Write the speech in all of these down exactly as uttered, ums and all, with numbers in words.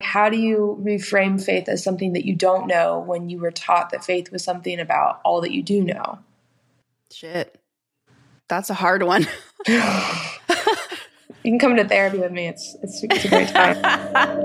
how do you reframe faith as something that you don't know when you were taught that faith was something about all that you do know? Shit. That's a hard one. You can come to therapy with me. It's, it's, it's a great time.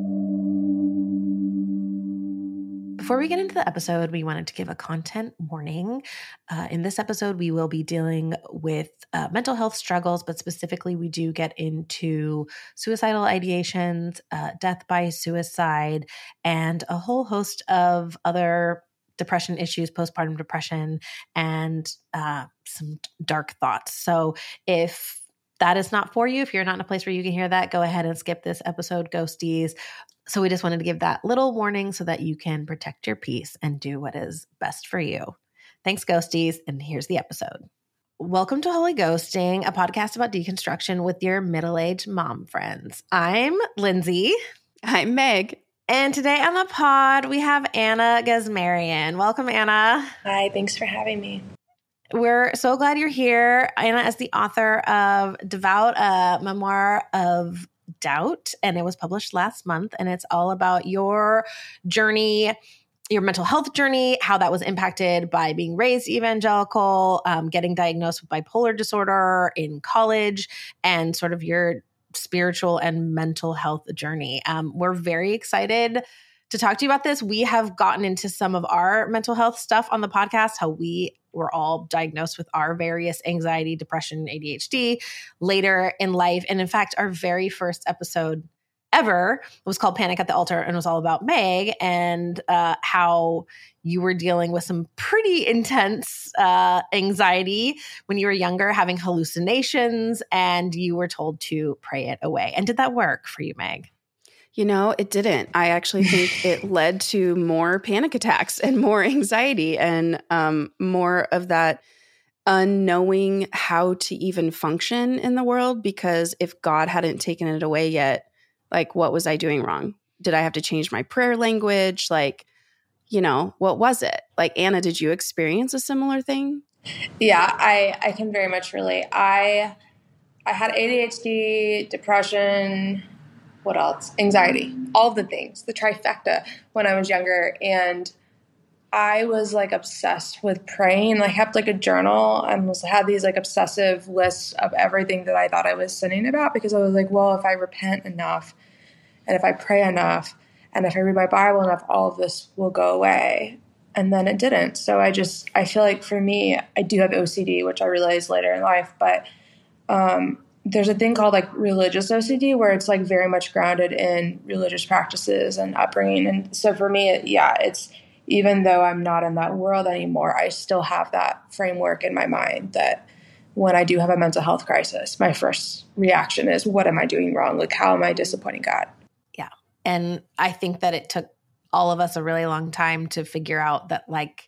Before we get into the episode, we wanted to give a content warning. Uh, in this episode, we will be dealing with uh, mental health struggles, but specifically we do get into suicidal ideations, uh, death by suicide, and a whole host of other depression issues, postpartum depression, and uh, some dark thoughts. So if that is not for you, if you're not in a place where you can hear that, go ahead and skip this episode, ghosties. So we just wanted to give that little warning so that you can protect your peace and do what is best for you. Thanks, ghosties, and here's the episode. Welcome to Holy Ghosting, a podcast about deconstruction with your middle-aged mom friends. I'm Lindsay. I'm Meg. And today on the pod, we have Anna Gazmarian. Welcome, Anna. Hi, thanks for having me. We're so glad you're here. Anna is the author of Devout, a memoir of doubt, and it was published last month, and it's all about your journey, your mental health journey, how that was impacted by being raised evangelical, um, getting diagnosed with bipolar disorder in college, and sort of your spiritual and mental health journey. Um, we're very excited to talk to you about this. We have gotten into some of our mental health stuff on the podcast, how we were all diagnosed with our various anxiety, depression, A D H D later in life. And in fact, our very first episode ever was called Panic at the Altar and was all about Meg and uh, how you were dealing with some pretty intense uh, anxiety when you were younger, having hallucinations, and you were told to pray it away. And did that work for you, Meg? You know, it didn't. I actually think it led to more panic attacks and more anxiety and um, more of that unknowing how to even function in the world, because if God hadn't taken it away yet, like, what was I doing wrong? Did I have to change my prayer language? Like, you know, what was it? Like, Anna, did you experience a similar thing? Yeah, I, I can very much relate. I I had A D H D, depression, what else? Anxiety, all of the things, the trifecta when I was younger. And I was like obsessed with praying. I kept like a journal and was had these like obsessive lists of everything that I thought I was sinning about, because I was like, well, if I repent enough and if I pray enough and if I read my Bible enough, all of this will go away. And then it didn't. So I just, I feel like for me, I do have O C D, which I realized later in life, but um, there's a thing called like religious O C D where it's like very much grounded in religious practices and upbringing. And so for me, yeah, it's, even though I'm not in that world anymore, I still have that framework in my mind that when I do have a mental health crisis, my first reaction is, what am I doing wrong? Like, how am I disappointing God? Yeah. And I think that it took all of us a really long time to figure out that, like,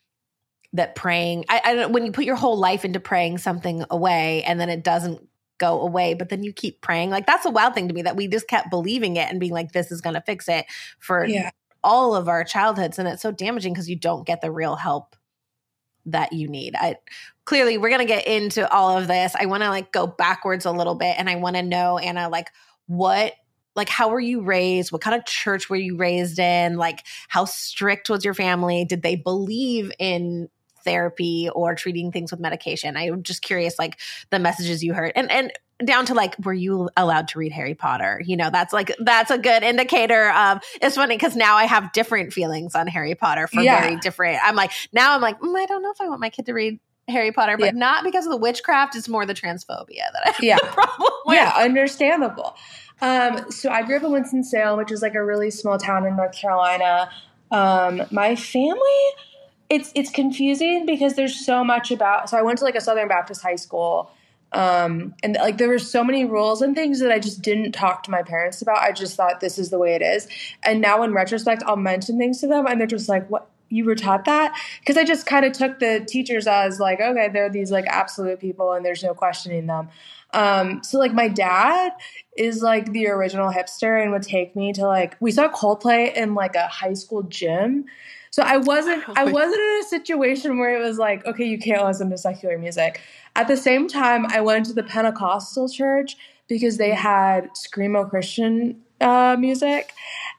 that praying, I, I don't, when you put your whole life into praying something away and then it doesn't go away, but then you keep praying, like, that's a wild thing to me, that we just kept believing it and being like, this is going to fix it for yeah. all of our childhoods. And it's so damaging because you don't get the real help that you need. I clearly we're going to get into all of this. I want to like go backwards a little bit. And I want to know, Anna, like what, like, how were you raised? What kind of church were you raised in? Like, how strict was your family? Did they believe in therapy or treating things with medication? I'm just curious, like the messages you heard, and, and down to like, were you allowed to read Harry Potter? You know, that's like, that's a good indicator of, it's funny because now I have different feelings on Harry Potter for yeah. very different. I'm like, now I'm like, mm, I don't know if I want my kid to read Harry Potter, but yeah. not because of the witchcraft. It's more the transphobia that I have yeah. the problem with. Yeah, understandable. Um, so I grew up in Winston-Salem, which is like a really small town in North Carolina. Um, my family, it's it's confusing because there's so much about, so I went to like a Southern Baptist high school, um, and like there were so many rules and things that I just didn't talk to my parents about. I just thought this is the way it is. And now in retrospect, I'll mention things to them and they're just like, what, you were taught that? Because I just kind of took the teachers as like, okay, they're these like absolute people and there's no questioning them. Um, so like my dad is like the original hipster and would take me to like, we saw Coldplay in like a high school gym. So I wasn't, I wasn't in a situation where it was like, okay, you can't listen to secular music. At the same time, I went to the Pentecostal church because they had screamo Christian uh, music.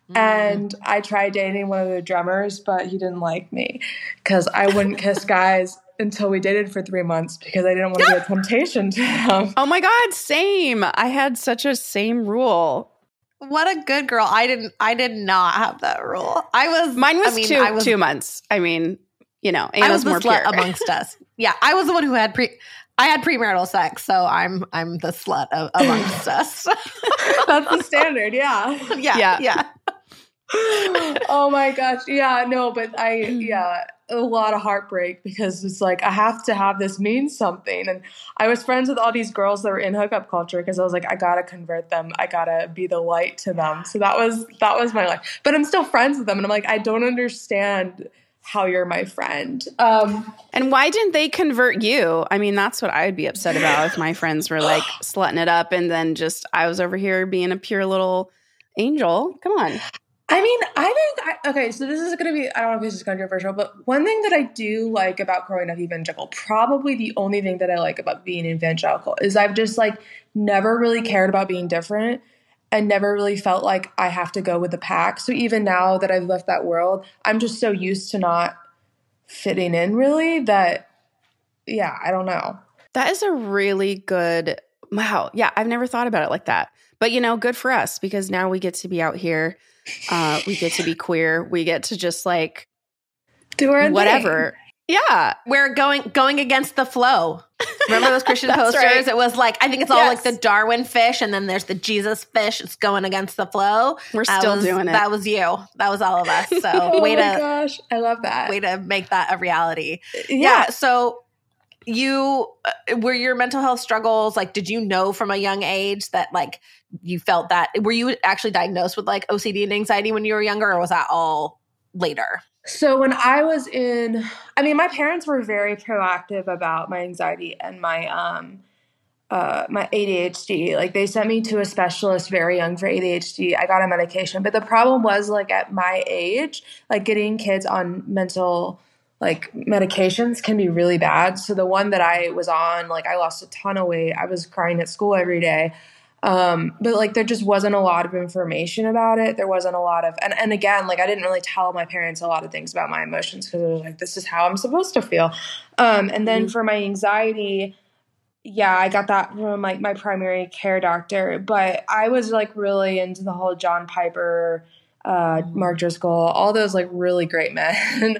Mm. And I tried dating one of the drummers, but he didn't like me because I wouldn't kiss guys until we dated for three months because I didn't want to be a temptation to him. Oh my God, same. I had such a same rule. What a good girl. I didn't, I did not have that rule. I was, mine was I mean, two, I was, two months. I mean, you know, I was more the slut pure. amongst us. Yeah. I was the one who had pre, I had premarital sex. So I'm, I'm the slut of, amongst us. That's the standard. Yeah. Yeah. Yeah. Yeah. Oh my gosh. Yeah, no, but I, yeah, a lot of heartbreak because it's like, I have to have this mean something. And I was friends with all these girls that were in hookup culture because I was like, I gotta convert them. I gotta be the light to them. So that was, that was my life. But I'm still friends with them. And I'm like, I don't understand how you're my friend. Um, and why didn't they convert you? I mean, that's what I would be upset about if my friends were like slutting it up and then just, I was over here being a pure little angel. Come on. I mean, I think, I, okay, so this is going to be, I don't know if this is controversial, but one thing that I do like about growing up evangelical, probably the only thing that I like about being evangelical is I've just like never really cared about being different and never really felt like I have to go with the pack. So even now that I've left that world, I'm just so used to not fitting in really that, yeah, I don't know. That is a really good, wow. Yeah, I've never thought about it like that. But, you know, good for us because now we get to be out here. Uh, we get to be queer. We get to just like do our whatever. Thing. Yeah. We're going going against the flow. Remember those Christian posters? Right. It was like, I think it's all yes. like the Darwin fish and then there's the Jesus fish. It's going against the flow. We're still was, doing it. That was you. That was all of us. So oh way my to, gosh. I love that. Way to make that a reality. Yeah. yeah so you, uh, were your mental health struggles, like, did you know from a young age that like you felt that, were you actually diagnosed with like O C D and anxiety when you were younger or was that all later? So when I was in, I mean, my parents were very proactive about my anxiety and my, um, uh, my A D H D. Like they sent me to a specialist very young for A D H D. I got a medication, but the problem was like at my age, like getting kids on mental like medications can be really bad. So the one that I was on, like I lost a ton of weight. I was crying at school every day. Um, but like, there just wasn't a lot of information about it. There wasn't a lot of, and, and again, like I didn't really tell my parents a lot of things about my emotions because I was like, this is how I'm supposed to feel. Um, and then mm-hmm. for my anxiety, yeah, I got that from like my primary care doctor, but I was like really into the whole John Piper, uh, Mark Driscoll, all those like really great men.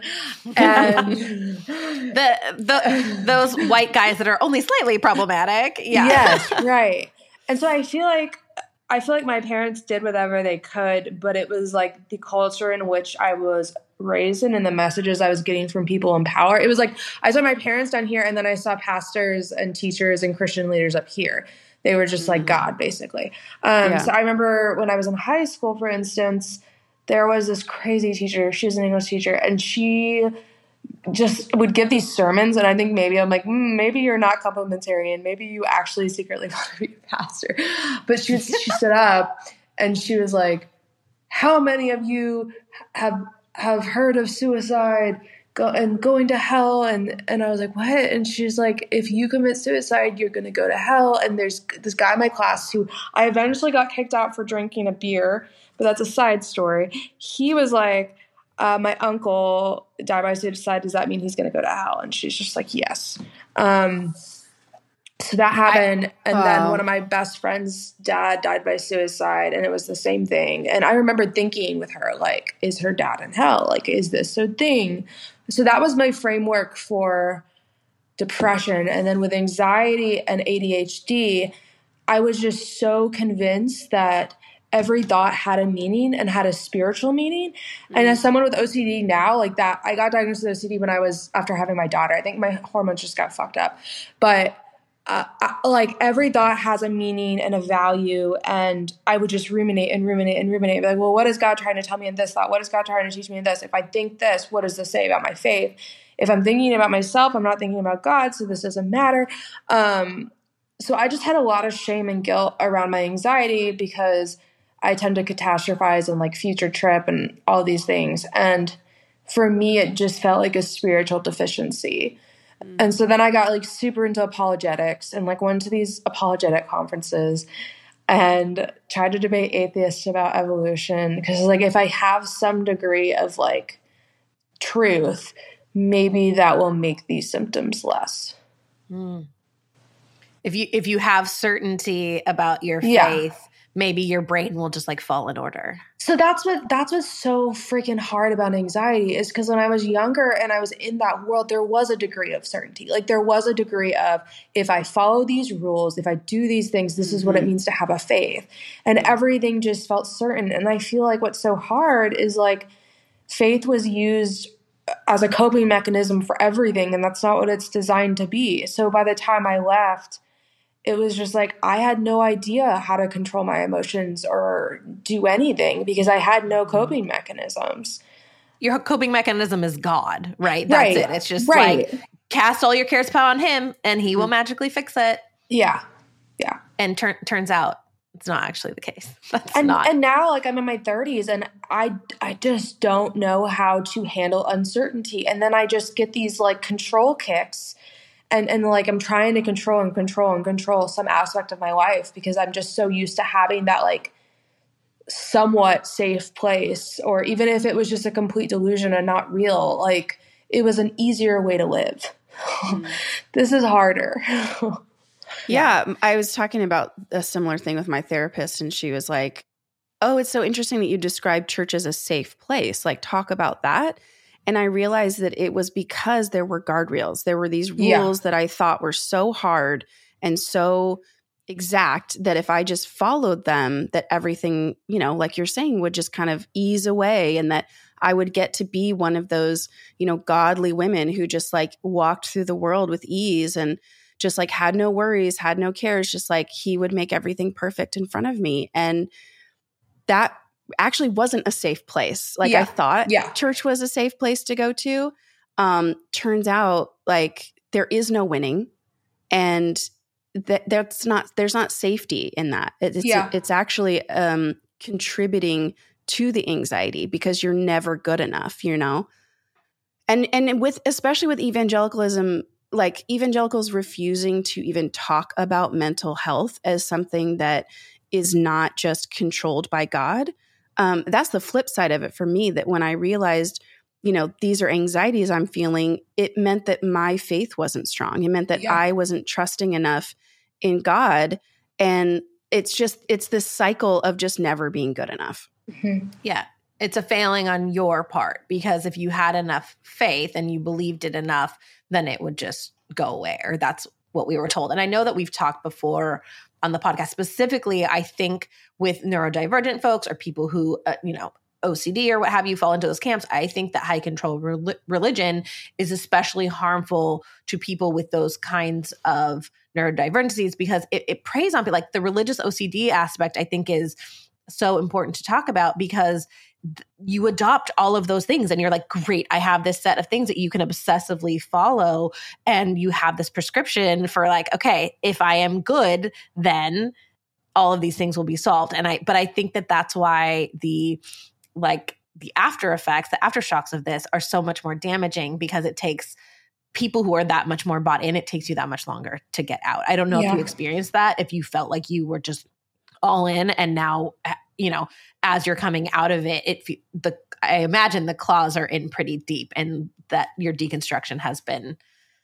And the, the, those white guys that are only slightly problematic. Yeah. Yes. Right. And so I feel like, I feel like my parents did whatever they could, but it was like the culture in which I was raised in and the messages I was getting from people in power. It was like, I saw my parents down here and then I saw pastors and teachers and Christian leaders up here. They were just like God, basically. Um, yeah. So I remember when I was in high school, for instance, there was this crazy teacher. She was an English teacher and she just would give these sermons. And I think maybe I'm like, mm, maybe you're not complementarian. Maybe you actually secretly want to be a pastor. But she, was, she stood up and she was like, how many of you have have heard of suicide go, and going to hell? And, and I was like, what? And she's like, if you commit suicide, you're going to go to hell. And there's this guy in my class who I eventually got kicked out for drinking a beer, but that's a side story. He was like, Uh, my uncle died by suicide. Does that mean he's going to go to hell? And she's just like, yes. Um, so that happened. I, and wow. then one of my best friend's dad died by suicide and it was the same thing. And I remember thinking with her, like, is her dad in hell? Like, is this a thing? So that was my framework for depression. And then with anxiety and A D H D, I was just so convinced that every thought had a meaning and had a spiritual meaning. Mm-hmm. And as someone with O C D now, like that, I got diagnosed with O C D when I was, after having my daughter. I think my hormones just got fucked up. But uh, I, like every thought has a meaning and a value. And I would just ruminate and ruminate and ruminate. Be like, well, what is God trying to tell me in this thought? What is God trying to teach me in this? If I think this, what does this say about my faith? If I'm thinking about myself, I'm not thinking about God, so this doesn't matter. Um, so I just had a lot of shame and guilt around my anxiety because I tend to catastrophize and like future trip and all these things. And for me, it just felt like a spiritual deficiency. Mm. And so then I got like super into apologetics and like went to these apologetic conferences. and tried to debate atheists about evolution. Because like, if I have some degree of like truth, maybe that will make these symptoms less. Mm. If you if you have certainty about your Yeah. faith, maybe your brain will just like fall in order. So that's what that's what's so freaking hard about anxiety, is because when I was younger and I was in that world, there was a degree of certainty. Like there was a degree of, if I follow these rules, if I do these things, this mm-hmm. is what it means to have a faith. And everything just felt certain. And I feel like what's so hard is like faith was used as a coping mechanism for everything, and that's not what it's designed to be. So by the time I left, it was just like I had no idea how to control my emotions or do anything because I had no coping mechanisms. Your coping mechanism is God, right? That's right. it. It's just right. like cast all your cares upon him and he will magically fix it. Yeah. Yeah. And tur- turns out it's not actually the case. That's and, not. And now like I'm in my thirties and I, I just don't know how to handle uncertainty. And then I just get these like control kicks. And and like I'm trying to control and control and control some aspect of my life because I'm just so used to having that like somewhat safe place, or even if it was just a complete delusion and not real, like it was an easier way to live. Mm. This is harder. Yeah, I was talking about a similar thing with my therapist, and she was like, "Oh, it's so interesting that you describe church as a safe place. Like, talk about that." And I realized that it was because there were guardrails. There were these rules yeah. that I thought were so hard and so exact that if I just followed them, that everything, you know, like you're saying, would just kind of ease away, and that I would get to be one of those, you know, godly women who just like walked through the world with ease and just like had no worries, had no cares, just like he would make everything perfect in front of me. And that actually wasn't a safe place. Like yeah. I thought yeah. church was a safe place to go to. Um, turns out like there is no winning, and that that's not, there's not safety in that. It's, yeah. it's actually um, contributing to the anxiety because you're never good enough, you know? And, and with, especially with evangelicalism, like evangelicals refusing to even talk about mental health as something that is not just controlled by God. Um, that's the flip side of it for me, that when I realized, you know, these are anxieties I'm feeling, it meant that my faith wasn't strong. It meant that yeah. I wasn't trusting enough in God. And it's just, it's this cycle of just never being good enough. Mm-hmm. Yeah. It's a failing on your part, because if you had enough faith and you believed it enough, then it would just go away, or that's what we were told. And I know that we've talked before on the podcast, specifically, I think with neurodivergent folks or people who, uh, you know, O C D or what have you fall into those camps. I think that high control re- religion is especially harmful to people with those kinds of neurodivergencies, because it, it preys on people. Like the religious O C D aspect, I think is so important to talk about, because th- you adopt all of those things and you're like, great, I have this set of things that you can obsessively follow. And you have this prescription for like, okay, if I am good, then all of these things will be solved. And I, but I think that that's why the, like the after effects, the aftershocks of this are so much more damaging, because it takes people who are that much more bought in, it takes you that much longer to get out. I don't know yeah. if you experienced that, if you felt like you were just all in, and now, you know, as you're coming out of it, it the I imagine the claws are in pretty deep, and that your deconstruction has been,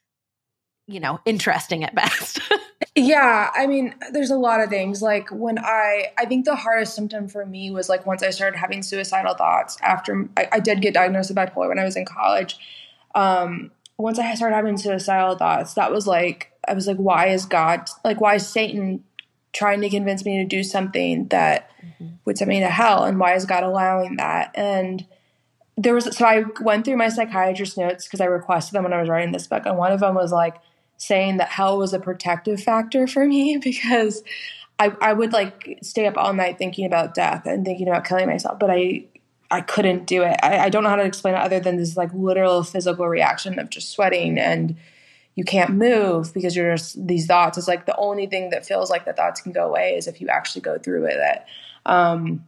you know, interesting at best. Yeah, I mean, there's a lot of things. Like when I, I think the hardest symptom for me was like once I started having suicidal thoughts after I, I did get diagnosed with bipolar when I was in college. Um, once I started having suicidal thoughts, that was like, I was like, why is God, like, why is Satan trying to convince me to do something that mm-hmm. would send me to hell? And why is God allowing that? And there was, so I went through my psychiatrist notes because I requested them when I was writing this book. And one of them was like saying that hell was a protective factor for me, because I, I would like stay up all night thinking about death and thinking about killing myself, but I, I couldn't do it. I, I don't know how to explain it other than this like literal physical reaction of just sweating, and you can't move because you're just these thoughts. It's like the only thing that feels like the thoughts can go away is if you actually go through with it. Um,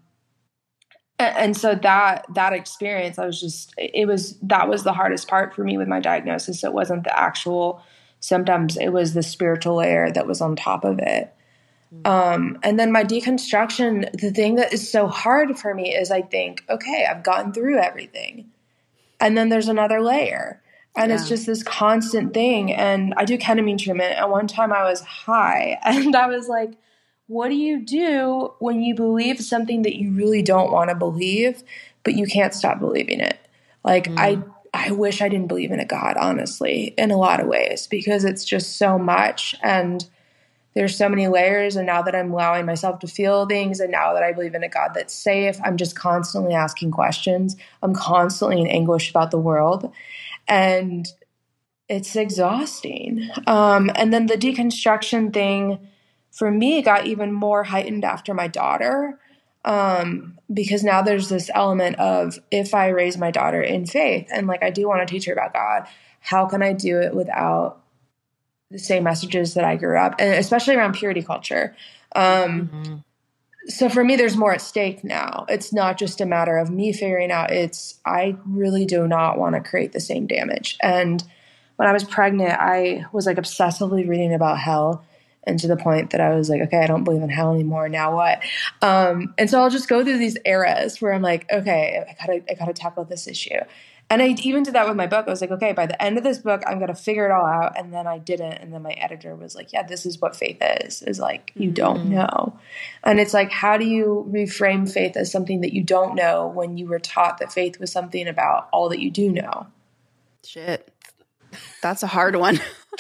and, and so that, that experience, I was just, it was, that was the hardest part for me with my diagnosis. It wasn't the actual symptoms. It was the spiritual layer that was on top of it. Um, and then my deconstruction, the thing that is so hard for me is I think, okay, I've gotten through everything. And then there's another layer. And yeah. It's just this constant thing. And I do ketamine treatment. And one time I was high and I was like, what do you do when you believe something that you really don't want to believe, but you can't stop believing it? Like, mm. I I wish I didn't believe in a God, honestly, in a lot of ways, because it's just so much. And there's so many layers. And now that I'm allowing myself to feel things, and now that I believe in a God that's safe, I'm just constantly asking questions. I'm constantly in anguish about the world. And it's exhausting. Um, and then the deconstruction thing for me got even more heightened after my daughter. Um, because now there's this element of, if I raise my daughter in faith and like I do want to teach her about God, how can I do it without the same messages that I grew up, and especially around purity culture. Um, mm-hmm. So for me, there's more at stake now. It's not just a matter of me figuring out, it's, I really do not want to create the same damage. And when I was pregnant, I was like obsessively reading about hell, and to the point that I was like, okay, I don't believe in hell anymore. Now what? Um, and so I'll just go through these eras where I'm like, okay, I gotta, I gotta tackle this issue. And I even did that with my book. I was like, okay, by the end of this book, I'm going to figure it all out. And then I didn't. And then my editor was like, yeah, this is what faith is, is like, you mm-hmm. don't know. And it's like, how do you reframe faith as something that you don't know when you were taught that faith was something about all that you do know? Shit. That's a hard one.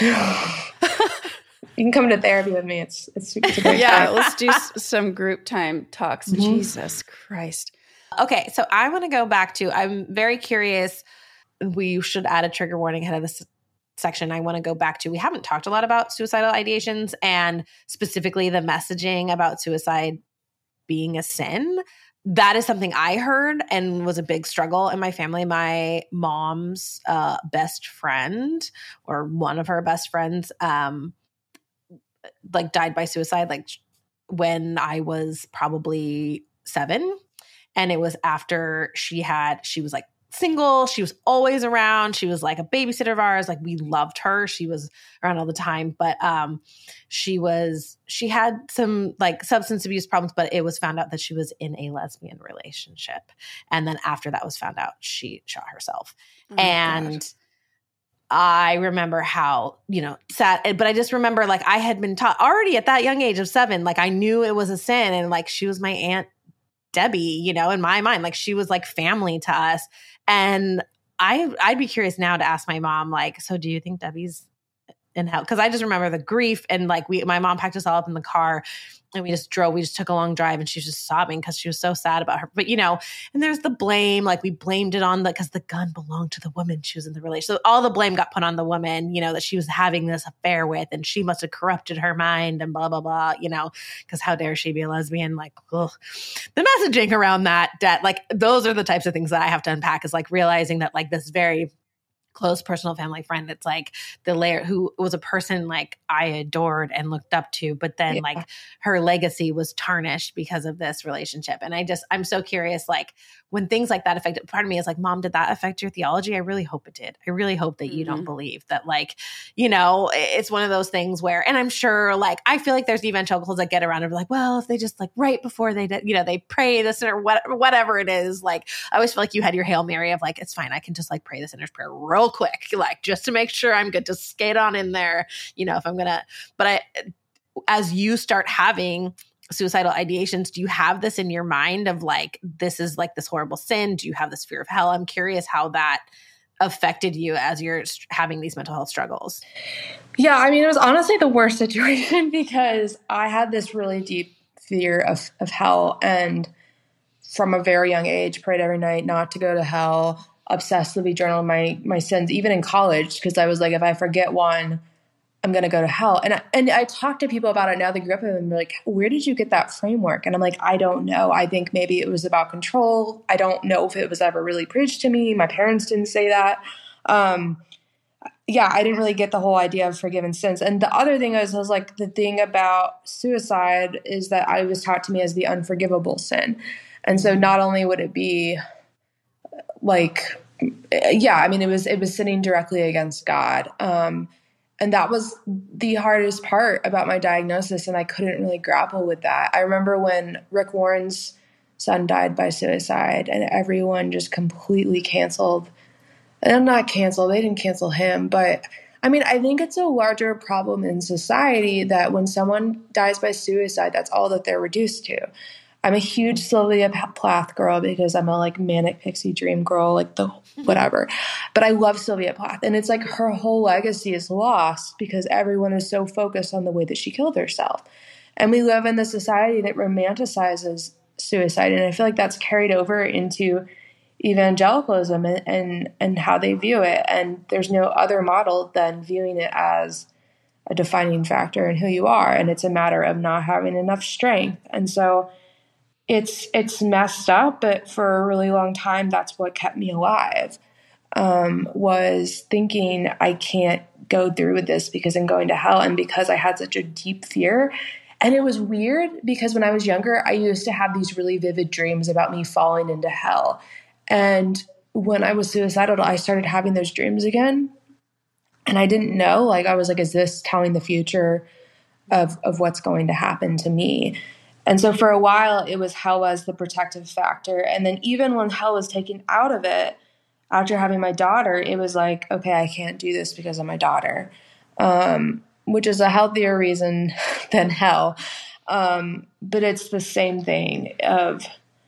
You can come to therapy with me. It's, it's, it's a great Yeah, time. let's do s- some group time talks. Mm-hmm. Jesus Christ. Okay, so I want to go back to, I'm very curious. We should add a trigger warning ahead of this section. I want to go back to, we haven't talked a lot about suicidal ideations and specifically the messaging about suicide being a sin. That is something I heard and was a big struggle in my family. My mom's uh, best friend, or one of her best friends, um, like died by suicide, like when I was probably seven. And it was after she had, she was like single. She was always around. She was like a babysitter of ours. Like we loved her. She was around all the time. But um, she was, she had some like substance abuse problems, but it was found out that she was in a lesbian relationship. And then after that was found out, she shot herself. Oh, and God. I remember how, you know, sad, but I just remember like I had been taught already at that young age of seven, like I knew it was a sin. And like she was my aunt Debbie, you know, in my mind, like she was like family to us. And I, I'd be curious now to ask my mom, like, so do you think Debbie's in hell? Because I just remember the grief, and like we, my mom packed us all up in the car and we just drove, we just took a long drive, and she was just sobbing because she was so sad about her. But, you know, and there's the blame, like we blamed it on the, because the gun belonged to the woman she was in the relationship. So all the blame got put on the woman, you know, that she was having this affair with, and she must have corrupted her mind and blah, blah, blah, you know, because how dare she be a lesbian? Like, ugh. The messaging around that, that, like, those are the types of things that I have to unpack, is like realizing that like this very close personal family friend, it's like the layer, who was a person like I adored and looked up to, but then yeah. like her legacy was tarnished because of this relationship. And I just, I'm so curious, like when things like that affect, part of me is like, Mom, did that affect your theology? I really hope it did. I really hope that mm-hmm. you don't believe that, like, you know, it's one of those things where, and I'm sure like, I feel like there's evangelicals that get around and be like, well, if they just like right before they did, you know, they pray the sinner, what, whatever it is. Like, I always feel like you had your Hail Mary of like, it's fine, I can just like pray the sinner's prayer real quick, like just to make sure I'm good to skate on in there, you know, if I'm gonna, but I, as you start having suicidal ideations, do you have this in your mind of like, this is like this horrible sin? Do you have this fear of hell? I'm curious how that affected you as you're having these mental health struggles. Yeah. I mean, it was honestly the worst situation because I had this really deep fear of, of hell, and from a very young age, prayed every night not to go to hell, obsessively journaled my, my sins, even in college. Cause I was like, if I forget one, I'm going to go to hell. And I, and I talk to people about it now that grew up with them, and they're like, where did you get that framework? And I'm like, I don't know. I think maybe it was about control. I don't know if it was ever really preached to me. My parents didn't say that. Um, yeah, I didn't really get the whole idea of forgiven sins. And the other thing is, I was like, the thing about suicide is that I was taught to me as the unforgivable sin. And so not only would it be like, yeah, I mean, it was, it was sinning directly against God. Um, And that was the hardest part about my diagnosis, and I couldn't really grapple with that. I remember when Rick Warren's son died by suicide, and everyone just completely canceled. And not canceled, they didn't cancel him, but I mean, I think it's a larger problem in society that when someone dies by suicide, that's all that they're reduced to. I'm a huge Sylvia Plath girl because I'm a like manic pixie dream girl, like the whatever. But I love Sylvia Plath. And it's like her whole legacy is lost because everyone is so focused on the way that she killed herself. And we live in the society that romanticizes suicide. And I feel like that's carried over into evangelicalism and, and, and how they view it. And there's no other model than viewing it as a defining factor in who you are. And it's a matter of not having enough strength. And so It's it's messed up, but for a really long time, that's what kept me alive, um, was thinking I can't go through with this because I'm going to hell and because I had such a deep fear. And it was weird because when I was younger, I used to have these really vivid dreams about me falling into hell. And when I was suicidal, I started having those dreams again. And I didn't know, like, I was like, is this telling the future of, of what's going to happen to me? And so for a while, it was hell as the protective factor. And then even when hell was taken out of it, after having my daughter, it was like, okay, I can't do this because of my daughter, um, which is a healthier reason than hell. Um, but it's the same thing of,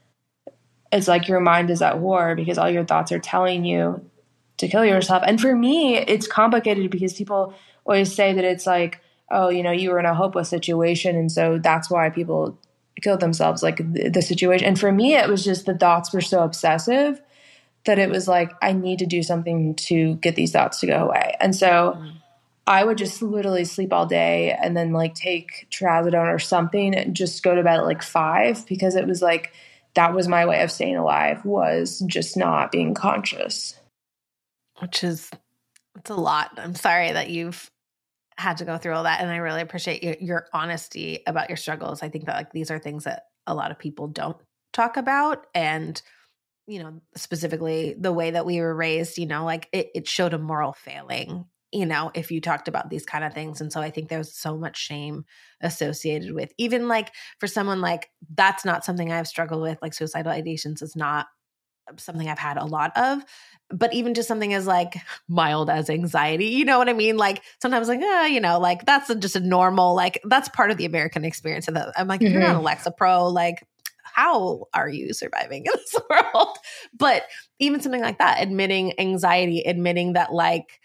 it's like your mind is at war because all your thoughts are telling you to kill yourself. And for me, it's complicated because people always say that it's like, oh, you know, you were in a hopeless situation. And so that's why people kill themselves, like the, the situation. And for me, it was just the thoughts were so obsessive that it was like, I need to do something to get these thoughts to go away. And so mm. I would just literally sleep all day and then like take trazodone or something and just go to bed at like five because it was like, that was my way of staying alive, was just not being conscious. Which is, it's a lot. I'm sorry that you've had to go through all that. And I really appreciate your, your honesty about your struggles. I think that like these are things that a lot of people don't talk about. And, you know, specifically the way that we were raised, you know, like it, it showed a moral failing, you know, if you talked about these kind of things. And so I think there's so much shame associated with even like for someone like, that's not something I've struggled with. Like suicidal ideations is not something I've had a lot of, but even just something as like mild as anxiety, you know what I mean? Like sometimes like, uh, you know, like that's a, just a normal, like that's part of the American experience. And I'm like, mm-hmm. You're on Lexapro, like how are you surviving in this world? But even something like that, admitting anxiety, admitting that like,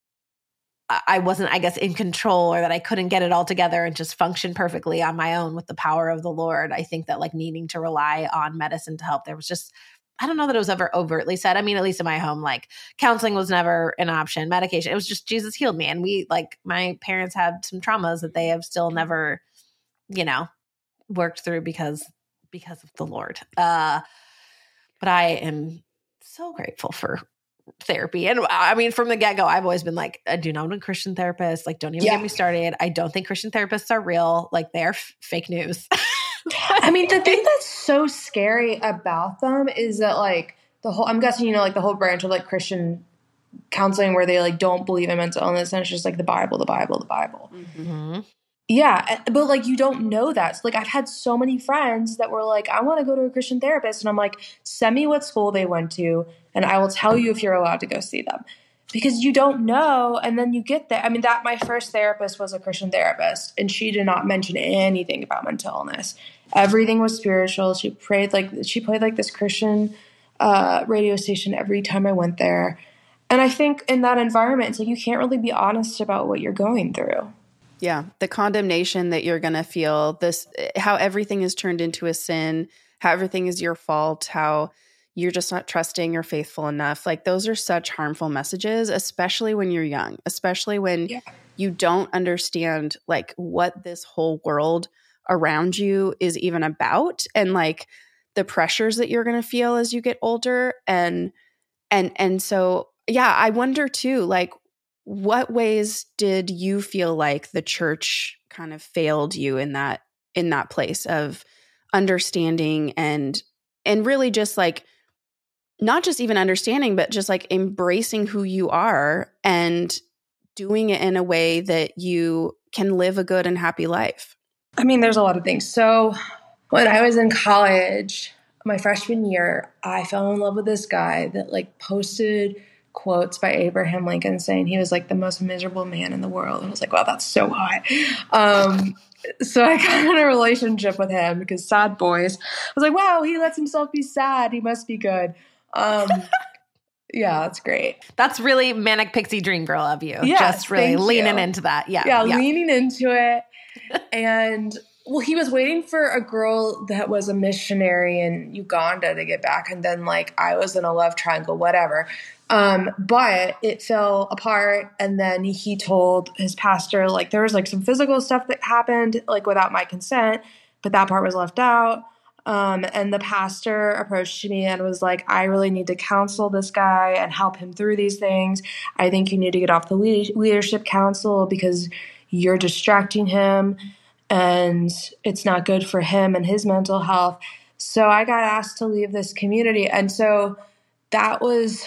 I wasn't, I guess, in control or that I couldn't get it all together and just function perfectly on my own with the power of the Lord. I think that like needing to rely on medicine to help, there was just, I don't know that it was ever overtly said. I mean, at least in my home, like counseling was never an option. Medication, it was just Jesus healed me. And we like, my parents had some traumas that they have still never, you know, worked through because, because of the Lord. Uh, but I am so grateful for therapy. And I mean, from the get-go, I've always been like, I do not want a Christian therapist. Like, don't even yeah. get me started. I don't think Christian therapists are real. Like they're f- fake news. I mean, the thing that's so scary about them is that like the whole, I'm guessing, you know, like the whole branch of like Christian counseling where they like don't believe in mental illness and it's just like the Bible, the Bible, the Bible. Mm-hmm. Yeah. But like, you don't know that. So, like I've had so many friends that were like, I want to go to a Christian therapist. And I'm like, send me what school they went to and I will tell you if you're allowed to go see them. Because you don't know, and then you get there. I mean, that my first therapist was a Christian therapist, and she did not mention anything about mental illness. Everything was spiritual. She prayed like she played like this Christian uh, radio station every time I went there. And I think in that environment, it's like you can't really be honest about what you're going through. Yeah, the condemnation that you're going to feel, this how everything is turned into a sin, how everything is your fault, how you're just not trusting or faithful enough. Like those are such harmful messages, especially when you're young, especially when yeah. you don't understand like what this whole world around you is even about and like the pressures that you're going to feel as you get older. And, and, and so, yeah, I wonder too, like what ways did you feel like the church kind of failed you in that, in that place of understanding and, and really just like, not just even understanding, but just like embracing who you are and doing it in a way that you can live a good and happy life? I mean, there's a lot of things. So when I was in college, my freshman year, I fell in love with this guy that like posted quotes by Abraham Lincoln saying he was like the most miserable man in the world. And I was like, wow, that's so hot. Um, so I got in a relationship with him because sad boys. I was like, wow, he lets himself be sad. He must be good. Um, yeah, that's great. That's really manic pixie dream girl of you. Yes, Just really thank leaning you. into that. Yeah, Yeah, yeah. leaning into it. And well, he was waiting for a girl that was a missionary in Uganda to get back. And then like I was in a love triangle, whatever. Um, but it fell apart. And then he told his pastor, like there was like some physical stuff that happened like without my consent, but that part was left out. Um, and the pastor approached me and was like, I really need to counsel this guy and help him through these things. I think you need to get off the le- leadership council because you're distracting him and it's not good for him and his mental health. So I got asked to leave this community. And so that was,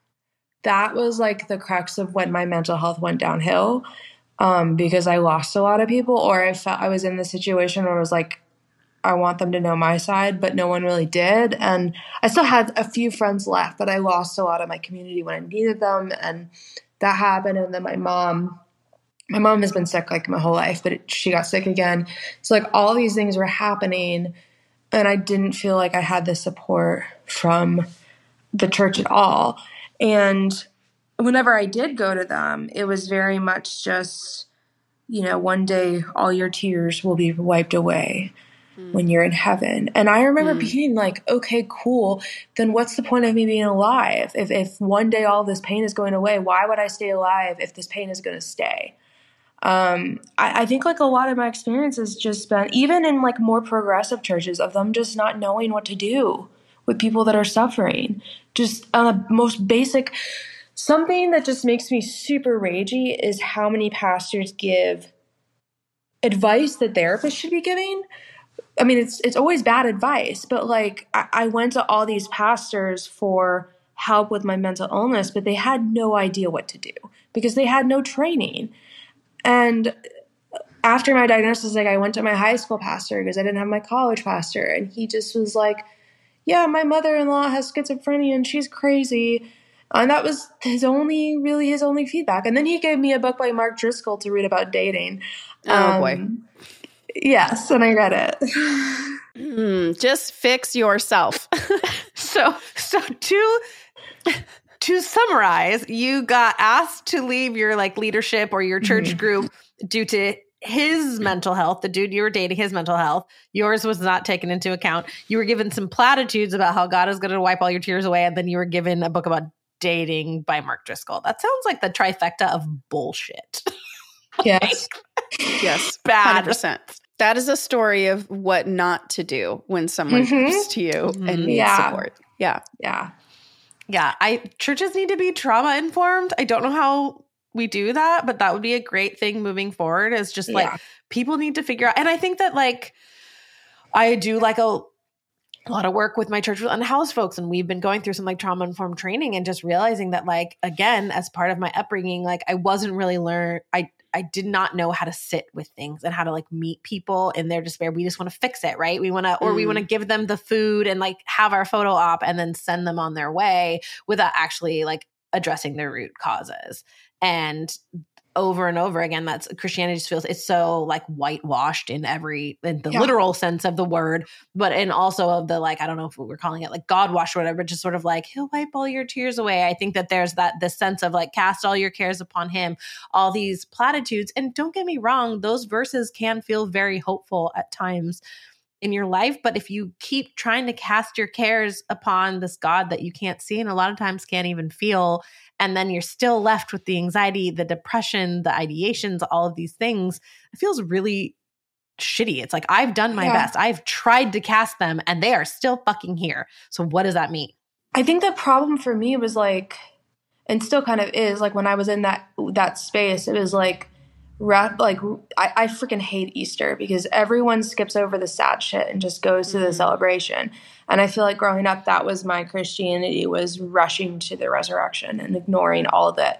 that was like the crux of when my mental health went downhill, um, because I lost a lot of people, or I felt I was in the situation where I was like, I want them to know my side, but no one really did. And I still had a few friends left, but I lost a lot of my community when I needed them. And that happened. And then my mom, my mom has been sick like my whole life, but it, she got sick again. So like all these things were happening and I didn't feel like I had the support from the church at all. And whenever I did go to them, it was very much just, you know, one day all your tears will be wiped away when you're in heaven. And I remember mm. being like, okay, cool. Then what's the point of me being alive? If if one day all this pain is going away, why would I stay alive if this pain is going to stay? Um, I, I think like a lot of my experience has just been, even in like more progressive churches, of them just not knowing what to do with people that are suffering. Just on a most basic, something that just makes me super ragey is how many pastors give advice that therapists should be giving. I mean, it's it's always bad advice, but like I, I went to all these pastors for help with my mental illness, but they had no idea what to do because they had no training. And after my diagnosis, like I went to my high school pastor because I didn't have my college pastor, and he just was like, "Yeah, my mother-in-law has schizophrenia and she's crazy." And that was his only, really his only feedback. And then he gave me a book by Mark Driscoll to read about dating. Oh um, boy. Yes, and I read it. Mm, just fix yourself. so, so to to summarize, you got asked to leave your like leadership or your church mm-hmm. group due to his mental health. The dude you were dating, his mental health. Yours was not taken into account. You were given some platitudes about how God is going to wipe all your tears away, and then you were given a book about dating by Mark Driscoll. That sounds like the trifecta of bullshit. Yes. Yes. Bad. one hundred percent. That is a story of what not to do when someone mm-hmm. comes to you mm-hmm. and needs yeah. support. Yeah. Yeah. Yeah. I churches need to be trauma informed. I don't know how we do that, but that would be a great thing moving forward, is just like yeah. people need to figure out. And I think that like I do like a, a lot of work with my church and house folks, and we've been going through some like trauma informed training and just realizing that like, again, as part of my upbringing, like I wasn't really learn. I, I did not know how to sit with things and how to like meet people in their despair. We just want to fix it, right? We want to, or mm. we want to give them the food and like have our photo op and then send them on their way without actually like addressing their root causes. And over and over again, that's Christianity just feels it's so like whitewashed in every, in the yeah. literal sense of the word, but in also of the like, I don't know if we're calling it like God wash or whatever, just sort of like he'll wipe all your tears away. I think that there's that, this sense of like cast all your cares upon him, all these platitudes. And don't get me wrong, those verses can feel very hopeful at times in your life. But if you keep trying to cast your cares upon this God that you can't see and a lot of times can't even feel, and then you're still left with the anxiety, the depression, the ideations, all of these things, it feels really shitty. It's like, I've done my yeah. best. I've tried to cast them and they are still fucking here. So what does that mean? I think the problem for me was like, and still kind of is, like when I was in that that space, it was like, Rap, like I, I freaking hate Easter because everyone skips over the sad shit and just goes to mm-hmm. the celebration. And I feel like growing up, that was my Christianity, was rushing to the resurrection and ignoring all that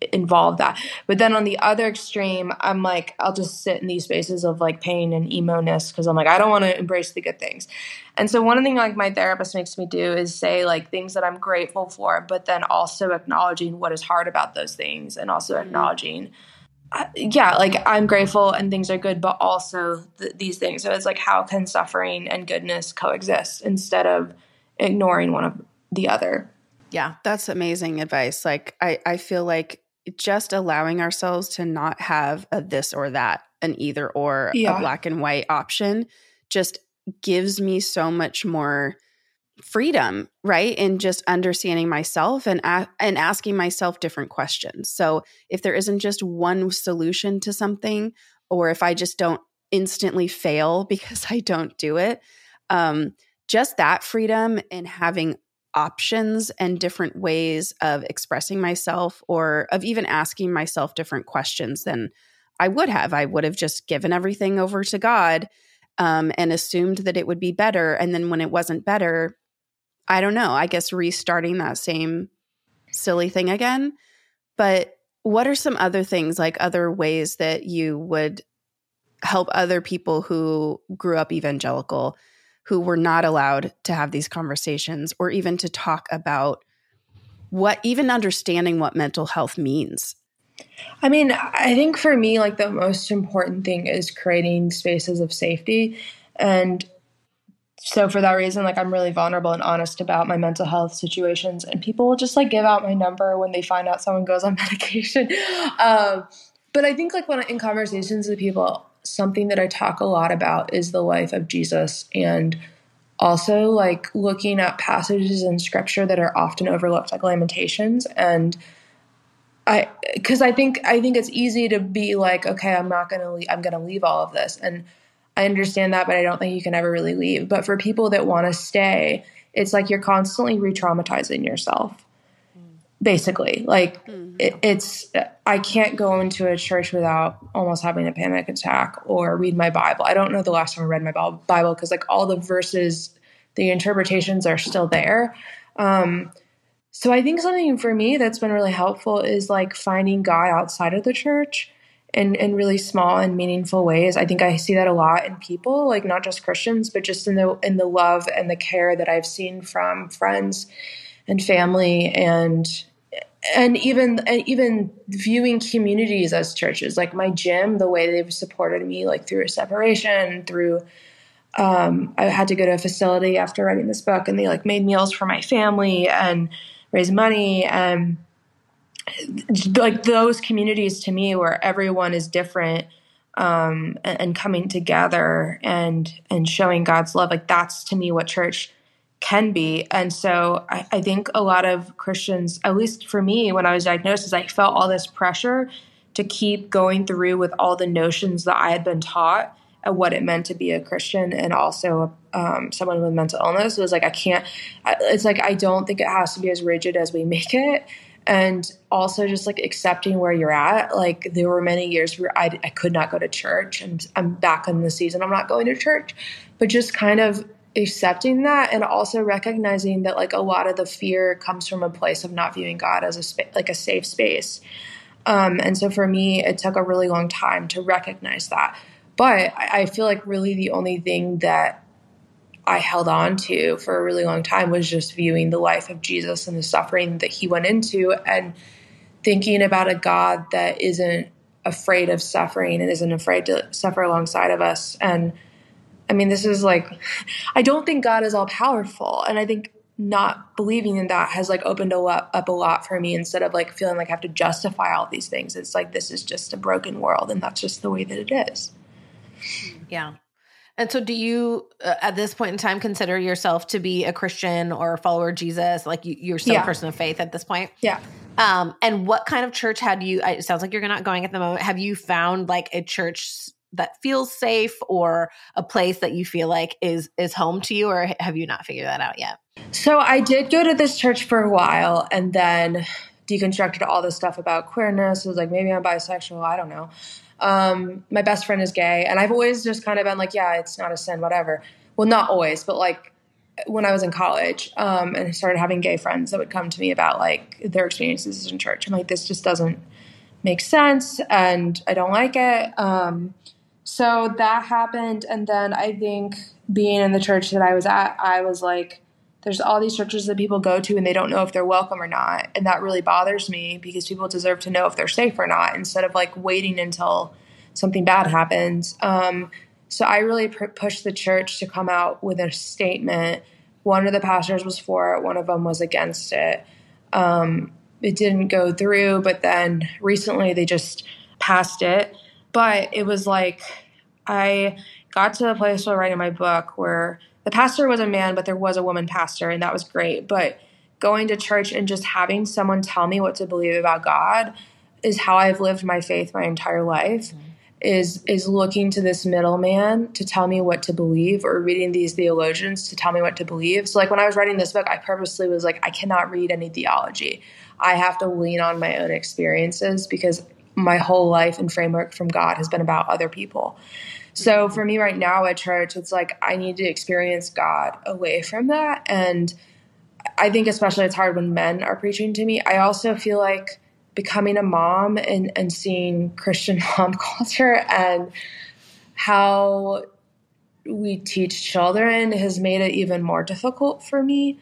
involve that. But then on the other extreme, I'm like, I'll just sit in these spaces of like pain and emo-ness because I'm like, I don't want to embrace the good things. And so one thing like my therapist makes me do is say like things that I'm grateful for, but then also acknowledging what is hard about those things and also acknowledging, uh, yeah, like I'm grateful and things are good, but also th- these things. So it's like, how can suffering and goodness coexist instead of ignoring one of the other? Yeah, that's amazing advice. Like I, I feel like just allowing ourselves to not have a this or that, an either or, Yeah. a black and white option just gives me so much more freedom, right? In just understanding myself and a- and asking myself different questions. So if there isn't just one solution to something, or if I just don't instantly fail because I don't do it, um, just that freedom and having options and different ways of expressing myself or of even asking myself different questions than I would have. I would have just given everything over to God um, and assumed that it would be better. And then when it wasn't better, I don't know, I guess restarting that same silly thing again. But what are some other things, like other ways that you would help other people who grew up evangelical, who were not allowed to have these conversations or even to talk about what, even understanding what mental health means? I mean, I think for me, like the most important thing is creating spaces of safety. And so for that reason, like I'm really vulnerable and honest about my mental health situations, and people will just like give out my number when they find out someone goes on medication. Um, but I think like when I, in conversations with people, something that I talk a lot about is the life of Jesus, and also like looking at passages in scripture that are often overlooked, like Lamentations. And I, cause I think, I think it's easy to be like, okay, I'm not going to leave, I'm going to leave all of this. And I understand that, but I don't think you can ever really leave. But for people that want to stay, it's like you're constantly re-traumatizing yourself, basically. Like mm-hmm. it, it's, I can't go into a church without almost having a panic attack or read my Bible. I don't know the last time I read my Bible because like all the verses, the interpretations are still there. Um, so I think something for me that's been really helpful is like finding God outside of the church in, in really small and meaningful ways. I think I see that a lot in people, like not just Christians, but just in the in the love and the care that I've seen from friends and family, and and even and even viewing communities as churches. Like my gym, the way they've supported me, like through a separation, through um, I had to go to a facility after writing this book, and they like made meals for my family and raise money, and like those communities to me where everyone is different um, and, and coming together and and showing God's love, like that's to me what church can be. And so I, I think a lot of Christians, at least for me, when I was diagnosed, is I felt all this pressure to keep going through with all the notions that I had been taught and what it meant to be a Christian and also um, someone with mental illness. It was like, I can't, it's like, I don't think it has to be as rigid as we make it. And also just like accepting where you're at. Like there were many years where I, I could not go to church, and I'm back in the season, I'm not going to church, but just kind of accepting that, and also recognizing that like a lot of the fear comes from a place of not viewing God as a spa- like a safe space. Um, and so for me, it took a really long time to recognize that. But I, I feel like really the only thing that I held on to for a really long time was just viewing the life of Jesus and the suffering that he went into, and thinking about a God that isn't afraid of suffering and isn't afraid to suffer alongside of us. And I mean, this is like, I don't think God is all powerful. And I think not believing in that has like opened a lot, up a lot for me, instead of like feeling like I have to justify all these things. It's like, this is just a broken world, and that's just the way that it is. Yeah. And so do you, uh, at this point in time, consider yourself to be a Christian or a follower of Jesus? Like you, you're still Yeah. a person of faith at this point? Yeah. Um, and what kind of church had you, it sounds like you're not going at the moment. Have you found like a church that feels safe, or a place that you feel like is, is home to you, or have you not figured that out yet? So I did go to this church for a while, and then deconstructed all this stuff about queerness. It was like, maybe I'm bisexual. I don't know. Um, my best friend is gay, and I've always just kind of been like, yeah, it's not a sin, whatever. Well, not always, but like when I was in college, um, and started having gay friends that would come to me about like their experiences in church. I'm like, this just doesn't, makes sense and I don't like it. Um, so that happened. And then I think being in the church that I was at, I was like, there's all these churches that people go to and they don't know if they're welcome or not. And that really bothers me because people deserve to know if they're safe or not instead of like waiting until something bad happens. Um, so I really pr- pushed the church to come out with a statement. One of the pastors was for it. One of them was against it. Um, it didn't go through, but then recently they just passed it. But it was like I got to the place while writing my book where the pastor was a man, but there was a woman pastor, and that was great. But going to church and just having someone tell me what to believe about God is how I've lived my faith my entire life. Mm-hmm. Is is looking to this middleman to tell me what to believe, or reading these theologians to tell me what to believe. So like when I was writing this book, I purposely was like, I cannot read any theology. I have to lean on my own experiences because my whole life and framework from God has been about other people. So for me right now at church, it's like I need to experience God away from that. And I think especially it's hard when men are preaching to me. I also feel like becoming a mom and, and seeing Christian mom culture and how we teach children has made it even more difficult for me.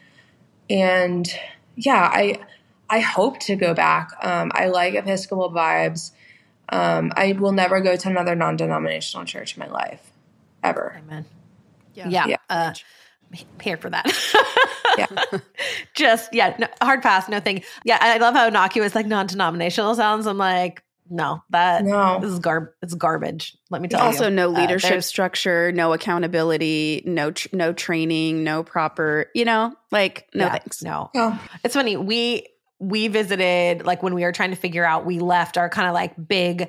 And yeah, I I hope to go back. Um, I like Episcopal vibes. Um, I will never go to another non-denominational church in my life, ever. Amen. Yeah. Yeah. Yeah. Uh, here for that. Yeah. Just, yeah, no, hard pass, no thing. Yeah, I love how innocuous like non-denominational sounds. I'm like, no, that No. this is garb. It's garbage. Let me tell Also, you. no Uh, leadership there's- structure, no accountability, no tr- no training, no proper, you know, like no yeah, thanks. No. Oh. It's funny. We we visited, like when we were trying to figure out, we left our kind of like big,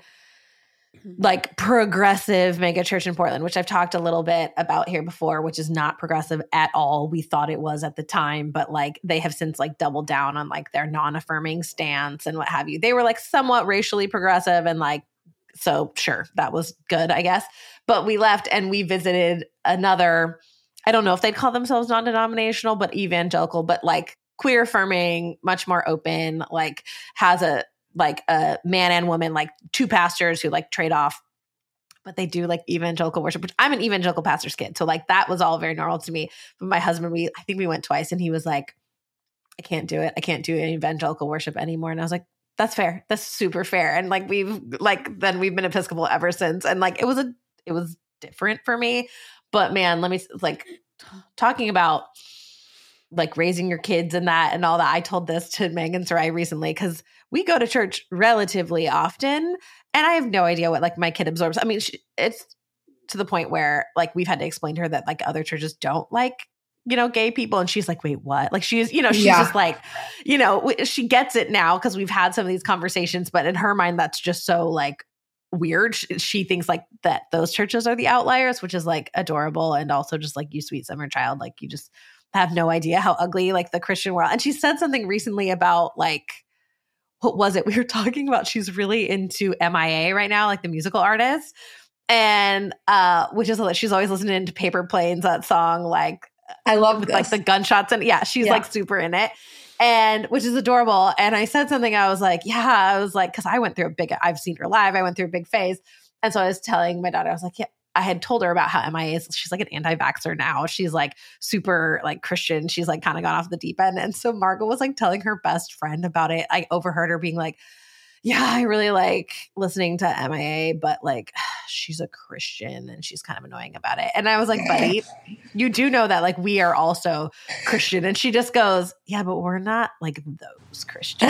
like progressive mega church in Portland, which I've talked a little bit about here before, which is not progressive at all. We thought it was at the time, but like they have since like doubled down on like their non-affirming stance and what have you. They were like somewhat racially progressive and like, so sure, that was good, I guess. But we left and we visited another, I don't know if they'd call themselves non-denominational, but evangelical, but like queer affirming, much more open, like has a, like a man and woman, like two pastors who like trade off, but they do like evangelical worship, which I'm an evangelical pastor's kid. So like that was all very normal to me. But my husband, we, I think we went twice and he was like, I can't do it. I can't do evangelical worship anymore. And I was like, that's fair. That's super fair. And like, we've like, then we've been Episcopal ever since. And like, it was a, it was different for me, but man, let me like talking about like raising your kids and that and all that. I told this to Megan Sarai recently because we go to church relatively often and I have no idea what like my kid absorbs. I mean, she, it's to the point where like we've had to explain to her that like other churches don't like, you know, gay people. And she's like, wait, what? Like she's, you know, she's Yeah. just like, you know, she gets it now because we've had some of these conversations, but in her mind, that's just so like weird. She, she thinks like that those churches are the outliers, which is like adorable. And also just like you sweet summer child, like you just have no idea how ugly like the Christian world. And she said something recently about like, what was it? We were talking about she's really into M I A right now, like the musical artist. And uh, which is, she's always listening to Paper Planes, that song, like, I love with this. like the gunshots. And yeah, she's Yeah. like super in it. And which is adorable. And I said something, I was like, yeah, I was like, cause I went through a big, I've seen her live. I went through a big phase. And so I was telling my daughter, I was like, yeah, I had told her about how M I A is, she's like an anti-vaxxer now. She's like super like Christian. She's like kind of gone off the deep end. And so Margot was like telling her best friend about it. I overheard her being like, yeah, I really like listening to M I A, but like she's a Christian and she's kind of annoying about it. And I was like, buddy, you do know that like we are also Christian. And she just goes, yeah, but we're not like those Christians.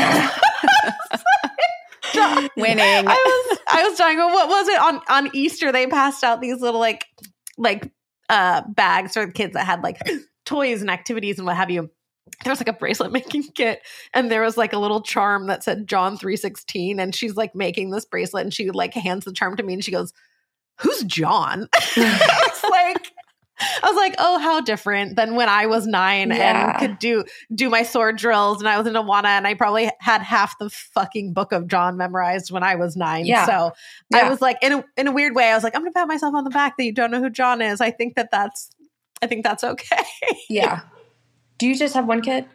Winning. I was I was talking about what was it on on Easter? They passed out these little like like uh bags for the kids that had like toys and activities and what have you. There was like a bracelet making kit, and there was like a little charm that said John three sixteen, and she's like making this bracelet, and she like hands the charm to me, and she goes, "Who's John?" It's like. I was like, oh, how different than when I was nine Yeah. and could do do my sword drills, and I was in Awana, and I probably had half the fucking book of John memorized when I was nine. Yeah. So Yeah. I was like, in a in a weird way, I was like, I'm gonna pat myself on the back that you don't know who John is. I think that that's, I think that's okay. Yeah. Do you just have one kid?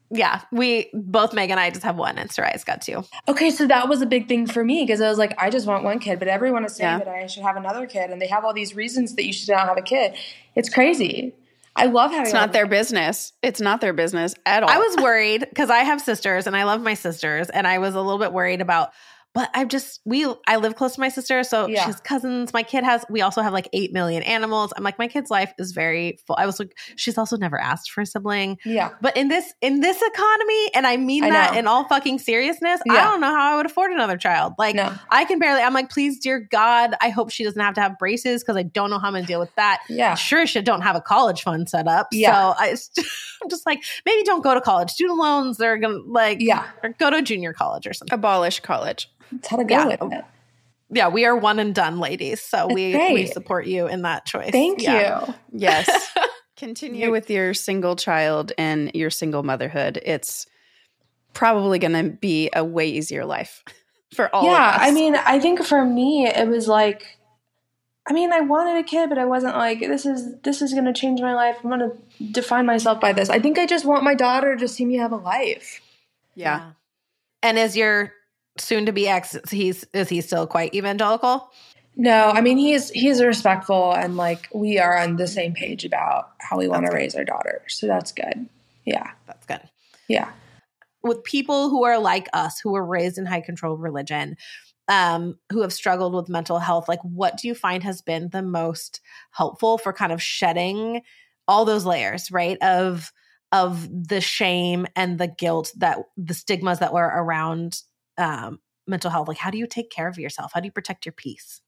Yeah, we both, Meg and I just have one, and Soraya's got two. Okay, so that was a big thing for me because I was like, I just want one kid, but everyone is saying Yeah. that I should have another kid, and they have all these reasons that you should not have a kid. It's crazy. I love having. It's not their business. It's not their business at all. I was worried because I have sisters and I love my sisters, and I was a little bit worried about. But I've just, we, I live close to my sister. So Yeah. she has cousins. My kid has, we also have like eight million animals. I'm like, my kid's life is very full. I was like, she's also never asked for a sibling. Yeah. But in this, in this economy, and I mean I that know. in all fucking seriousness, I Yeah. don't know how I would afford another child. Like No. I can barely, I'm like, please, dear God, I hope she doesn't have to have braces because I don't know how I'm going to deal with that. Yeah. Sure, she don't have a college fund set up. Yeah. So I, I'm just like, maybe don't go to college. Student loans, they're going to like, Yeah. or go to junior college or something. Abolish college. That's how to go Yeah. with it. Yeah, we are one and done, ladies. So That's we great. we support you in that choice. Thank Yeah. you. Yes. Continue with your single child and your single motherhood. It's probably going to be a way easier life for all Yeah, of us. I mean, I think for me, it was like, I mean, I wanted a kid, but I wasn't like, this is this is going to change my life. I'm going to define myself by this. I think I just want my daughter to see me have a life. yeah. And is your soon to be ex, he's is he still quite evangelical? No, I mean, he's he's respectful, and like we are on the same page about how we want to raise our daughter. So that's good. Yeah. That's good. Yeah. With people who are like us, who were raised in high control religion, um, who have struggled with mental health, like what do you find has been the most helpful for kind of shedding all those layers, right? Of of the shame and the guilt, that the stigmas that were around um, mental health. Like, how do you take care of yourself? How do you protect your peace?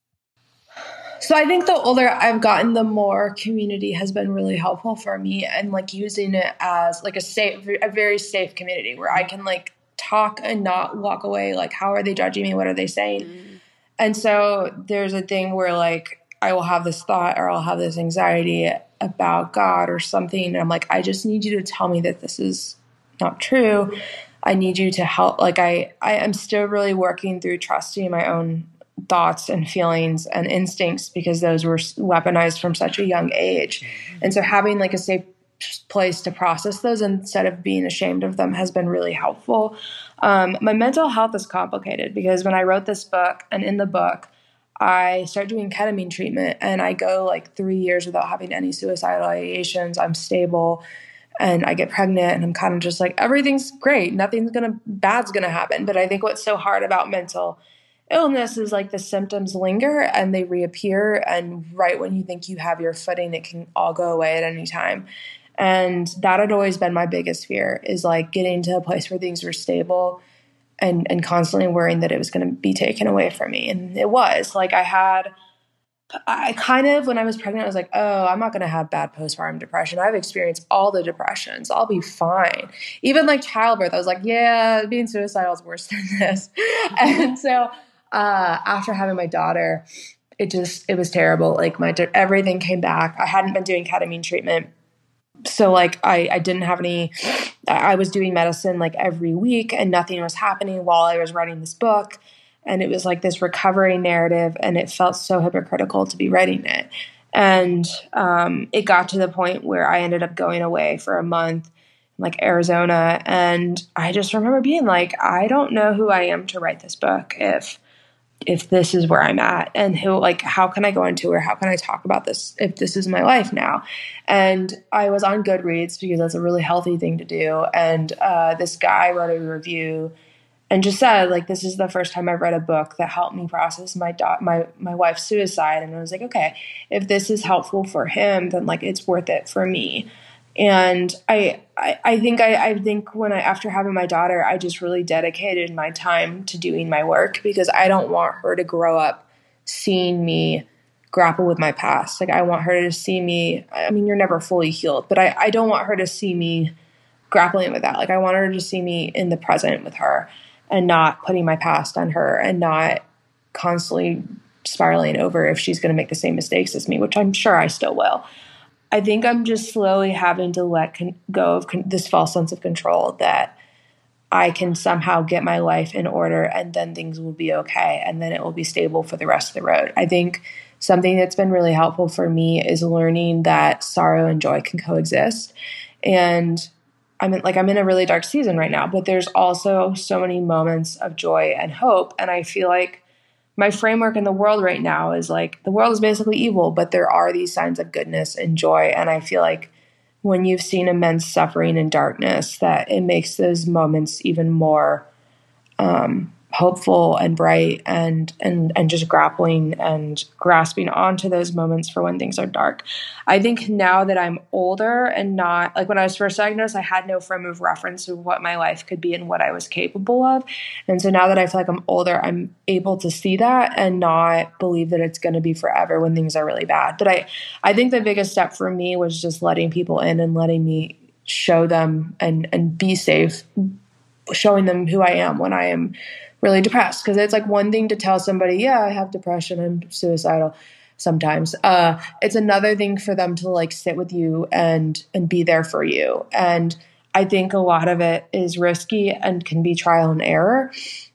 So I think the older I've gotten, the more community has been really helpful for me, and like using it as like a safe, a very safe community where I can like talk and not walk away. Like, how are they judging me? What are they saying? Mm-hmm. And so there's a thing where like I will have this thought or I'll have this anxiety about God or something. And I'm like, I just need you to tell me that this is not true. I need you to help. Like I, I am still really working through trusting my own thoughts and feelings and instincts because those were weaponized from such a young age. And so having like a safe place to process those instead of being ashamed of them has been really helpful. Um, my mental health is complicated because when I wrote this book, and in the book, I start doing ketamine treatment, and I go like three years without having any suicidal ideations. I'm stable, and I get pregnant, and I'm kind of just like, everything's great. Nothing's going to, bad's going to happen. But I think what's so hard about mental illness is like the symptoms linger and they reappear. And right when you think you have your footing, it can all go away at any time. And that had always been my biggest fear, is like getting to a place where things were stable and, and constantly worrying that it was going to be taken away from me. And it was like, I had, I kind of, when I was pregnant, I was like, oh, I'm not going to have bad postpartum depression. I've experienced all the depressions. I'll be fine. Even like childbirth, I was like, yeah, being suicidal is worse than this. And so uh, after having my daughter, it just, it was terrible. Like my, everything came back. I hadn't been doing ketamine treatment. So like I, I didn't have any, I was doing medicine like every week and nothing was happening while I was writing this book. And it was like this recovery narrative, and it felt so hypocritical to be writing it. And um, it got to the point where I ended up going away for a month, in like Arizona. And I just remember being like, I don't know who I am to write this book if if this is where I'm at, and who, like, how can I go on tour? How can I talk about this if this is my life now? And I was on Goodreads because that's a really healthy thing to do. And uh, this guy wrote a review and just said, like, this is the first time I've read a book that helped me process my do- my my wife's suicide. And I was like, okay, if this is helpful for him, then like it's worth it for me. And I, I, I think I, I think when I, after having my daughter, I just really dedicated my time to doing my work because I don't want her to grow up seeing me grapple with my past. Like I want her to see me, I mean, you're never fully healed, but I, I don't want her to see me grappling with that. Like I want her to see me in the present with her and not putting my past on her and not constantly spiraling over if she's going to make the same mistakes as me, which I'm sure I still will. I think I'm just slowly having to let con- go of con- this false sense of control that I can somehow get my life in order and then things will be okay and then it will be stable for the rest of the road. I think something that's been really helpful for me is learning that sorrow and joy can coexist. And I'm in, like, I'm in a really dark season right now, but there's also so many moments of joy and hope. And I feel like my framework in the world right now is like, the world is basically evil, but there are these signs of goodness and joy. And I feel like when you've seen immense suffering and darkness, that it makes those moments even more um, hopeful and bright, and and and just grappling and grasping onto those moments for when things are dark. I think now that I'm older and not like when I was first diagnosed, I had no frame of reference of what my life could be and what I was capable of. And so now that I feel like I'm older, I'm able to see that and not believe that it's going to be forever when things are really bad. But I, I think the biggest step for me was just letting people in and letting me show them and, and be safe, showing them who I am when I am really depressed. Because it's like one thing to tell somebody, yeah, I have depression, I'm suicidal sometimes. Uh, it's another thing for them to like sit with you and and be there for you. And I think a lot of it is risky and can be trial and error.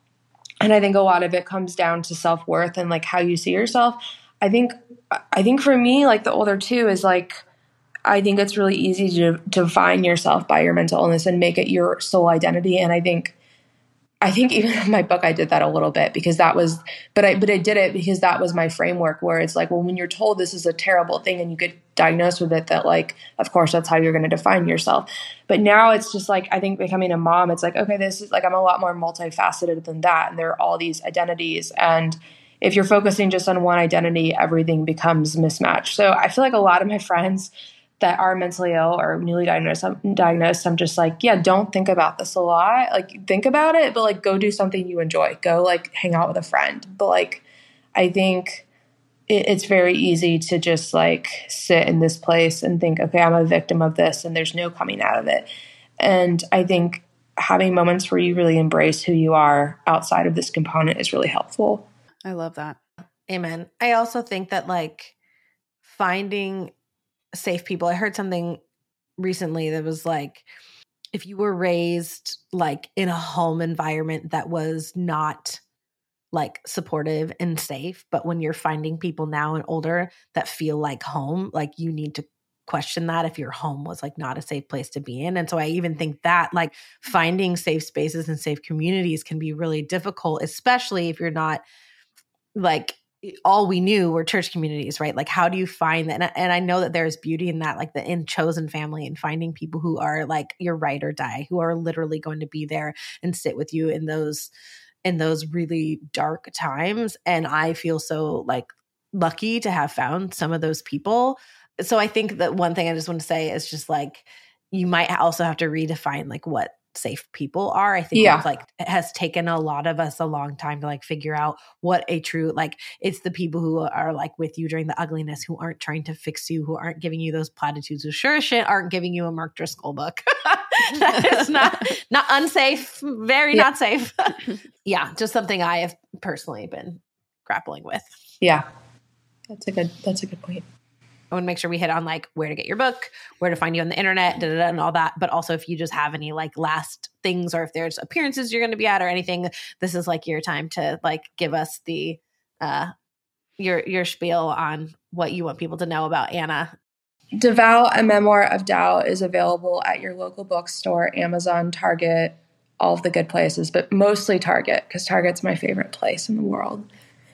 And I think a lot of it comes down to self-worth and like how you see yourself. I think I think for me, like the older too is like, I think it's really easy to define yourself by your mental illness and make it your sole identity. And I think, I think even in my book, I did that a little bit because that was, but I, but I did it because that was my framework where it's like, well, when you're told this is a terrible thing and you get diagnosed with it, that like, of course, that's how you're going to define yourself. But now it's just like, I think becoming a mom, it's like, okay, this is like, I'm a lot more multifaceted than that. And there are all these identities. And if you're focusing just on one identity, everything becomes mismatched. So I feel like a lot of my friends that are mentally ill or newly diagnosed, I'm diagnosed, I'm just like, yeah, don't think about this a lot. Like think about it, but like go do something you enjoy. Go like hang out with a friend. But like, I think it, it's very easy to just like sit in this place and think, okay, I'm a victim of this and there's no coming out of it. And I think having moments where you really embrace who you are outside of this component is really helpful. I love that. Amen. I also think that like finding safe people. I heard something recently that was like, if you were raised like in a home environment that was not like supportive and safe, but when you're finding people now and older that feel like home, like you need to question that if your home was like not a safe place to be in. And so I even think that like finding safe spaces and safe communities can be really difficult, especially if you're not like all we knew were church communities, right? Like, how do you find that? And, and I know that there's beauty in that, like the in chosen family and finding people who are like your ride or die, who are literally going to be there and sit with you in those, in those really dark times. And I feel so like lucky to have found some of those people. So I think that one thing I just want to say is just like, you might also have to redefine like what safe people are. I think Yeah. it's like it has taken a lot of us a long time to like figure out what a true, like it's the people who are like with you during the ugliness, who aren't trying to fix you, who aren't giving you those platitudes, who sure as shit aren't giving you a Mark Driscoll book. It's not not unsafe, very Yeah. not safe. Yeah, just something I have personally been grappling with. Yeah. That's a good that's a good point. I want to make sure we hit on like where to get your book, where to find you on the internet, da, da, da, and all that. But also if you just have any like last things or if there's appearances you're going to be at or anything, this is like your time to like give us the, uh, your, your spiel on what you want people to know about Anna. Devout, a memoir of doubt is available at your local bookstore, Amazon, Target, all of the good places, but mostly Target because Target's my favorite place in the world.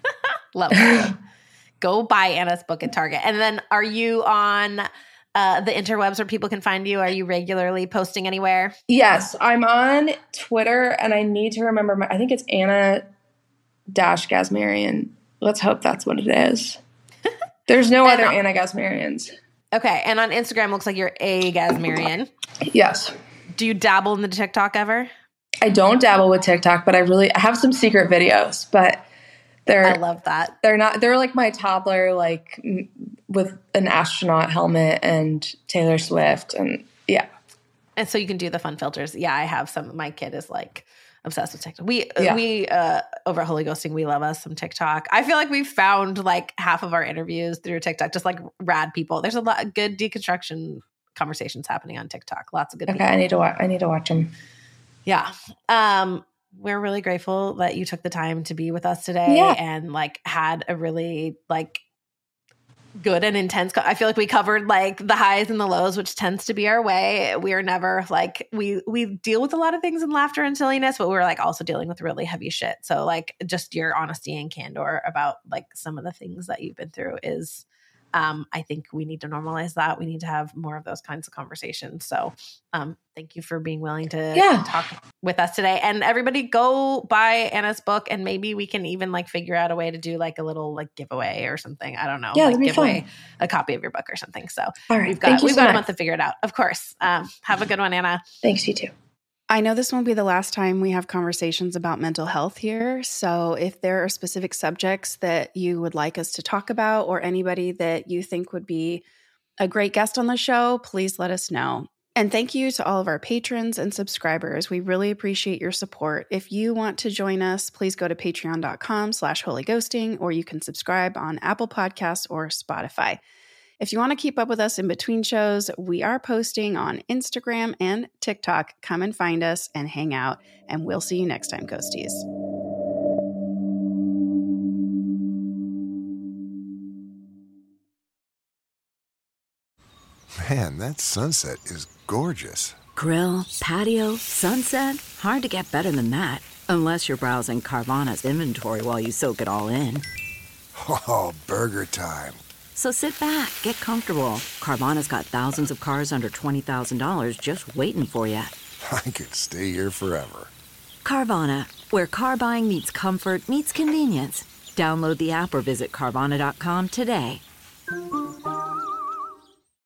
Love that. Go buy Anna's book at Target. And then are you on uh, the interwebs where people can find you? Are you regularly posting anywhere? Yes, I'm on Twitter and I need to remember my, I think it's Anna dash Gasmarian. Let's hope that's what it is. There's no other uh, Anna Gasmarians. Okay. And on Instagram, looks like you're a Gasmarian. Yes. Do you dabble in the TikTok ever? I don't dabble with TikTok, but I really, I have some secret videos, but They're, I love that. They're not, they're like my toddler, like m- with an astronaut helmet and Taylor Swift. And yeah. And so you can do the fun filters. Yeah. I have some, my kid is like obsessed with TikTok. We, Yeah. we, uh, over at Holy Ghosting, we love us some TikTok. I feel like we've found like half of our interviews through TikTok, just like rad people. There's a lot of good deconstruction conversations happening on TikTok. Lots of good Okay. people. I need to watch, I need to watch them. Yeah. Um, we're really grateful that you took the time to be with us today Yeah. and like had a really like good and intense. I feel like we covered like the highs and the lows, which tends to be our way. We are never like, we, we deal with a lot of things in laughter and silliness, but we're like also dealing with really heavy shit. So like just your honesty and candor about like some of the things that you've been through is, um, I think we need to normalize that. We need to have more of those kinds of conversations. So, um, thank you for being willing to Yeah. talk with us today. And everybody go buy Anna's book, and maybe we can even like figure out a way to do like a little like giveaway or something. I don't know. Yeah, like that'd be give away fun. a copy of your book or something. So All right. we've got, Thank you we've so got much. a month to figure it out. Of course. Um, have a good one, Anna. Thanks, you too. I know this won't be the last time we have conversations about mental health here. So if there are specific subjects that you would like us to talk about, or anybody that you think would be a great guest on the show, please let us know. And thank you to all of our patrons and subscribers. We really appreciate your support. If you want to join us, please go to patreon.com slash holyghosting, or you can subscribe on Apple Podcasts or Spotify. If you want to keep up with us in between shows, we are posting on Instagram and TikTok. Come and find us and hang out, and we'll see you next time, Ghosties. Man, that sunset is gorgeous. Grill, patio, sunset. Hard to get better than that. Unless you're browsing Carvana's inventory while you soak it all in. Oh, burger time. So sit back, get comfortable. Carvana's got thousands of cars under twenty thousand dollars just waiting for you. I could stay here forever. Carvana, where car buying meets comfort, meets convenience. Download the app or visit Carvana dot com today.